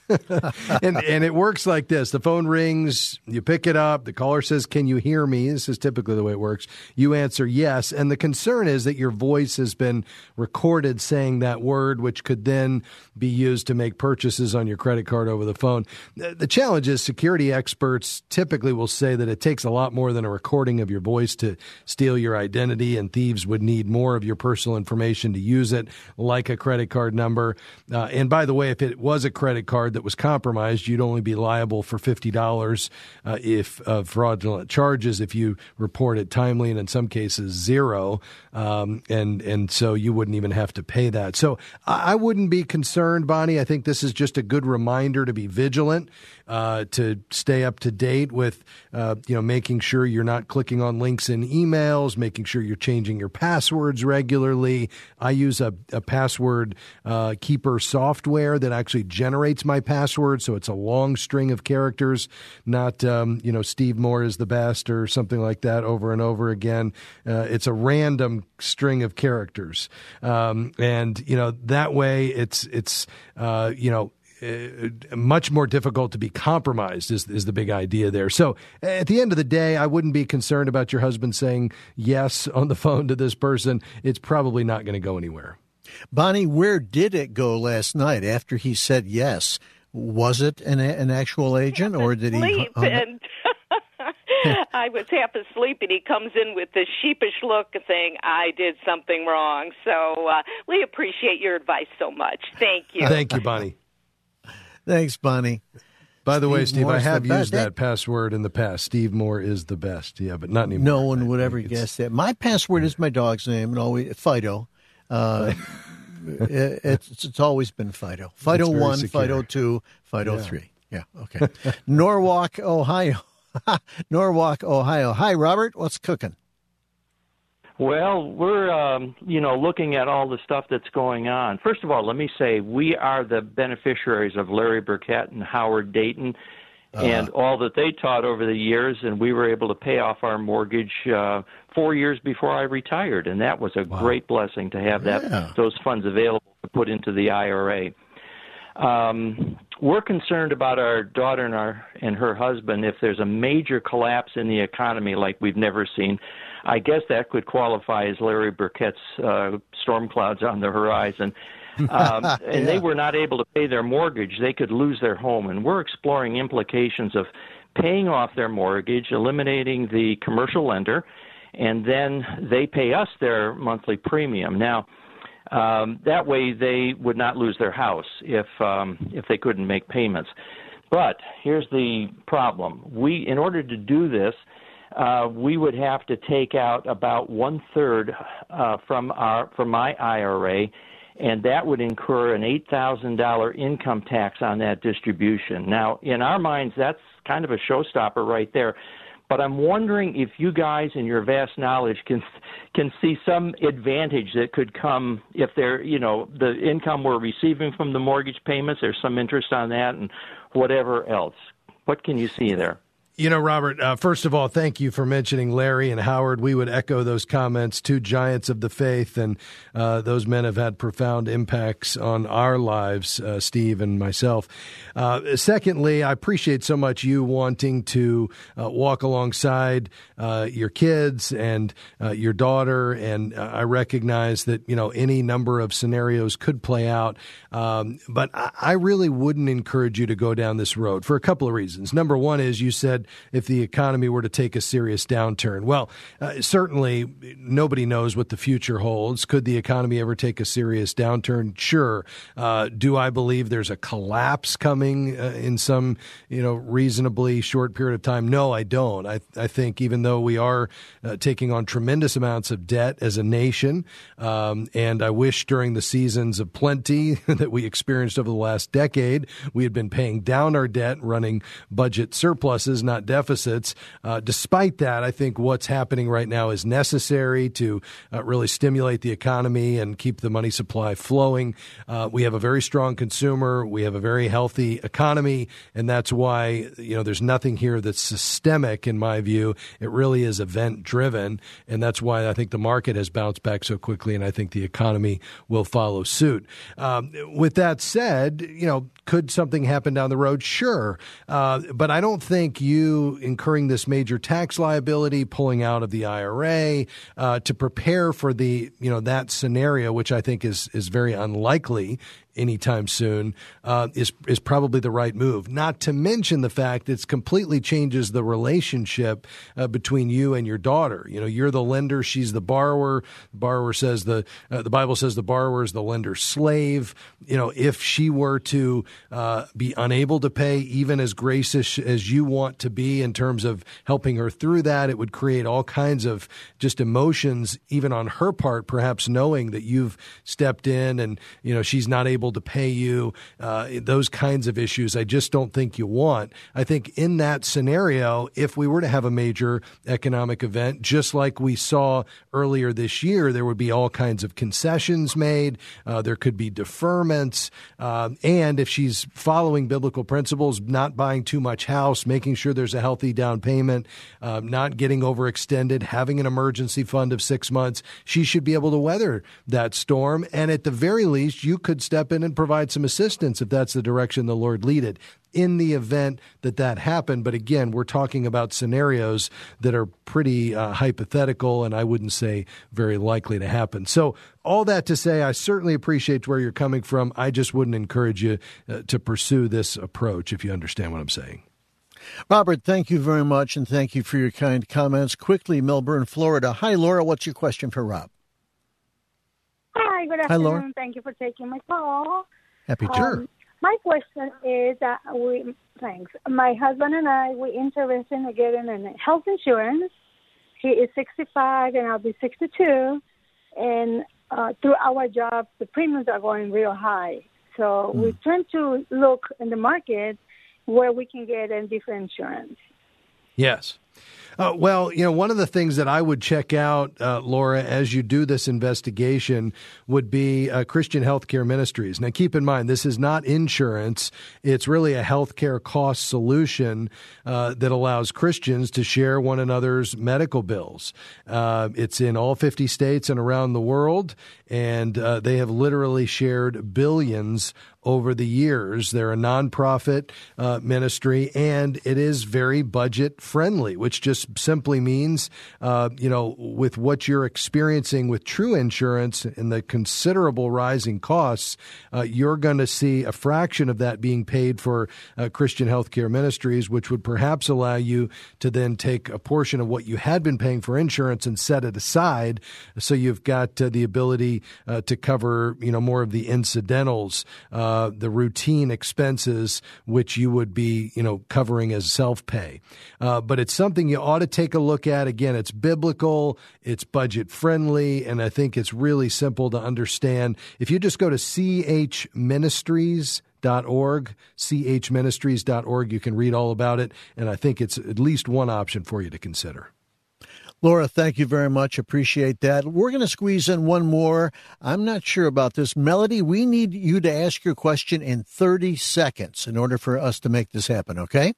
and and it works like this. The phone rings, you pick it up, the caller says, "Can you hear me?" This is typically the way it works. You answer yes, and the concern is that your voice has been recorded saying that word, which could then be used to make purchases on your credit card over the phone. The challenge is security experts typically will say that it takes a lot more than a recording of your voice to steal your identity, and thieves would need more of your personal information to use it, like a credit card number. Uh, and by the way, if it was a credit card that was compromised, you'd only be liable for fifty dollars uh, if uh, fraudulent charges if you report it timely, and in some cases zero. Um, and and so you wouldn't even have to pay that. So I, I wouldn't be concerned, Bonnie. I think this is just a good reminder to be vigilant, uh, to stay up to date with, uh, you know, making sure you're not clicking on links in emails, making sure you're changing your passwords regularly. I use a, a password uh, keeper software that actually generates my password, so it's a long string of characters, not, um, you know, Steve Moore is the best or something like that over and over again. Uh, it's a random string of characters. Um, and, you know, that way it's, it's uh, you know, Uh, much more difficult to be compromised is, is the big idea there. So at the end of the day, I wouldn't be concerned about your husband saying yes on the phone to this person. It's probably not going to go anywhere. Bonnie, where did it go last night after he said yes? Was it an, an actual agent, or did he? Sleep and I was half asleep, and he comes in with this sheepish look saying, I did something wrong. So uh, we appreciate your advice so much. Thank you. Thank you, Bonnie. Thanks, Bonnie. By the Steve way, Steve, Moore's I have the used best. that password in the past. Steve Moore is the best. Yeah, but not anymore. No one would ever guess that. My password is my dog's name, and always Fido. Uh, it, it's, it's always been Fido. Fido one, secure. Fido two, Fido yeah. three. Yeah, okay. Norwalk, Ohio. Norwalk, Ohio. Hi, Robert. What's cooking? Well, we're, um, you know, looking at all the stuff that's going on. First of all, let me say we are the beneficiaries of Larry Burkett and Howard Dayton uh-huh. and all that they taught over the years, and we were able to pay off our mortgage uh, four years before I retired, and that was a wow. great blessing to have that yeah. those funds available to put into the I R A. Um, we're concerned about our daughter and, our, and her husband if there's a major collapse in the economy like we've never seen. I guess that could qualify as Larry Burkett's uh, storm clouds on the horizon. Um, and yeah. they were not able to pay their mortgage. They could lose their home. And we're exploring implications of paying off their mortgage, eliminating the commercial lender, and then they pay us their monthly premium. Now, um, that way they would not lose their house if um, if they couldn't make payments. But here's the problem. We, in order to do this, Uh, we would have to take out about one third uh, from our from my I R A, and that would incur an eight thousand dollars income tax on that distribution. Now, in our minds, that's kind of a showstopper right there. But I'm wondering if you guys, in your vast knowledge, can can see some advantage that could come if they're, you know, the income we're receiving from the mortgage payments. There's some interest on that, and whatever else. What can you see there? You know, Robert, uh, first of all, thank you for mentioning Larry and Howard. We would echo those comments, two giants of the faith, and uh, those men have had profound impacts on our lives, uh, Steve and myself. Uh, secondly, I appreciate so much you wanting to uh, walk alongside uh, your kids and uh, your daughter, and uh, I recognize that, you know, any number of scenarios could play out, um, but I, I really wouldn't encourage you to go down this road for a couple of reasons. Number one is you said, if the economy were to take a serious downturn. Well, uh, certainly nobody knows what the future holds. Could the economy ever take a serious downturn? Sure. Uh, do I believe there's a collapse coming uh, in some, you know, reasonably short period of time? No, I don't. I, I think even though we are uh, taking on tremendous amounts of debt as a nation, um, and I wish during the seasons of plenty that we experienced over the last decade, we had been paying down our debt, running budget surpluses, not not deficits. Uh, despite that, I think what's happening right now is necessary to uh, really stimulate the economy and keep the money supply flowing. Uh, we have a very strong consumer. We have a very healthy economy, and that's why, you know, there's nothing here that's systemic in my view. It really is event driven, and that's why I think the market has bounced back so quickly, and I think the economy will follow suit. Um, with that said, you know, could something happen down the road? Sure. Uh, but I don't think you incurring this major tax liability, pulling out of the I R A uh, to prepare for the, you know, that scenario, which I think is, is very unlikely anytime soon, uh, is is probably the right move. Not to mention the fact it completely changes the relationship uh, between you and your daughter. You know, you're the lender, she's the borrower. The borrower says the uh, the Bible says the borrower is the lender's slave. You know, if she were to uh, be unable to pay, even as gracious as you want to be in terms of helping her through that, it would create all kinds of just emotions, even on her part, perhaps knowing that you've stepped in and, you know, she's not able to pay you, uh, those kinds of issues I just don't think you want. I think in that scenario, if we were to have a major economic event, just like we saw earlier this year, there would be all kinds of concessions made. Uh, there could be deferments. Uh, and if she's following biblical principles, not buying too much house, making sure there's a healthy down payment, uh, not getting overextended, having an emergency fund of six months, she should be able to weather that storm. And at the very least, you could step in and provide some assistance if that's the direction the Lord leaded in the event that that happened. But again, we're talking about scenarios that are pretty uh, hypothetical and I wouldn't say very likely to happen. So all that to say, I certainly appreciate where you're coming from. I just wouldn't encourage you uh, to pursue this approach, if you understand what I'm saying. Robert, thank you very much, and thank you for your kind comments. Quickly, Melbourne, Florida. Hi, Laura. What's your question for Rob? Hi, good Hi, afternoon. Laura. Thank you for taking my call. Happy to. Um, my question is that we, thanks. My husband and I, we interested in getting a health insurance. He is sixty-five and I'll be sixty-two. And uh, through our job, the premiums are going real high. So mm. we tend to look in the market where we can get a different insurance. Yes. Uh, well, you know, one of the things that I would check out, uh, Laura, as you do this investigation would be uh, Christian Healthcare Ministries. Now, keep in mind, this is not insurance. It's really a healthcare cost solution uh, that allows Christians to share one another's medical bills. Uh, it's in all fifty states and around the world, and uh, they have literally shared billions over the years. They're a nonprofit uh, ministry, and it is very budget friendly, which just simply means, uh, you know, with what you're experiencing with true insurance and the considerable rising costs, uh, you're going to see a fraction of that being paid for uh, Christian Healthcare Ministries, which would perhaps allow you to then take a portion of what you had been paying for insurance and set it aside. So you've got uh, the ability uh, to cover, you know, more of the incidentals, uh, the routine expenses, which you would be, you know, covering as self-pay. Uh, but it's something you ought to take a look at. Again, it's biblical, it's budget friendly, and I think it's really simple to understand. If you just go to c h ministries dot org, c h ministries dot org, you can read all about it, and I think it's at least one option for you to consider. Laura, thank you very much. Appreciate that. We're going to squeeze in one more. I'm not sure about this. Melody, we need you to ask your question in thirty seconds in order for us to make this happen, okay?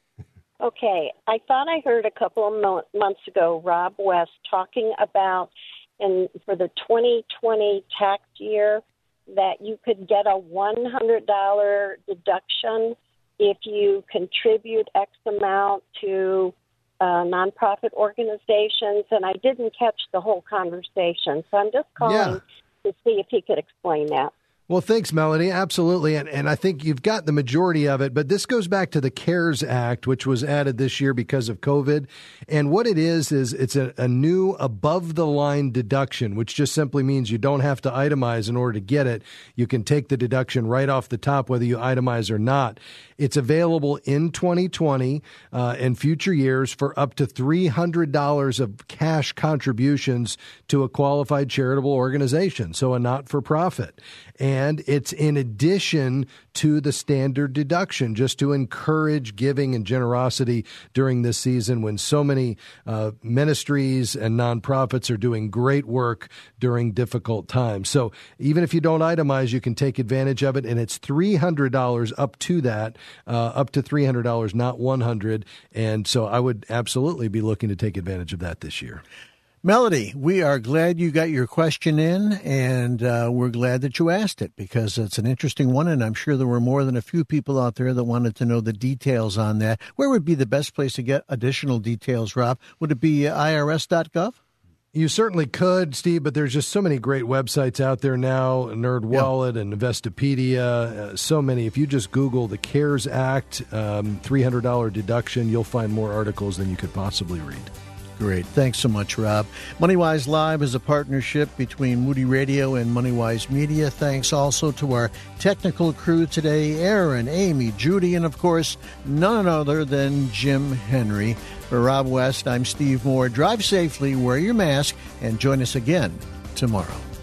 Okay. I thought I heard a couple of mo- months ago Rob West talking about, in for the twenty twenty tax year, that you could get a one hundred dollars deduction if you contribute X amount to Uh, nonprofit organizations, and I didn't catch the whole conversation. So I'm just calling Yeah. to see if he could explain that. Well, thanks, Melody. Absolutely. And, and I think you've got the majority of it. But this goes back to the CARES Act, which was added this year because of COVID. And what it is, is it's a, a new above-the-line deduction, which just simply means you don't have to itemize in order to get it. You can take the deduction right off the top, whether you itemize or not. It's available in twenty twenty uh, and future years for up to three hundred dollars of cash contributions to a qualified charitable organization, so a not-for-profit. And and it's in addition to the standard deduction, just to encourage giving and generosity during this season when so many uh, ministries and nonprofits are doing great work during difficult times. So even if you don't itemize, you can take advantage of it, and it's three hundred dollars up to that, uh, up to three hundred dollars, not one hundred dollars. And so I would absolutely be looking to take advantage of that this year. Melody, we are glad you got your question in, and uh, we're glad that you asked it because it's an interesting one, and I'm sure there were more than a few people out there that wanted to know the details on that. Where would be the best place to get additional details, Rob? Would it be I R S dot gov? You certainly could, Steve, but there's just so many great websites out there now, NerdWallet and Investopedia, uh, so many. If you just Google the CARES Act, um, three hundred dollars deduction, you'll find more articles than you could possibly read. Great. Thanks so much, Rob. MoneyWise Live is a partnership between Moody Radio and MoneyWise Media. Thanks also to our technical crew today, Aaron, Amy, Judy, and, of course, none other than Jim Henry. For Rob West, I'm Steve Moore. Drive safely, wear your mask, and join us again tomorrow.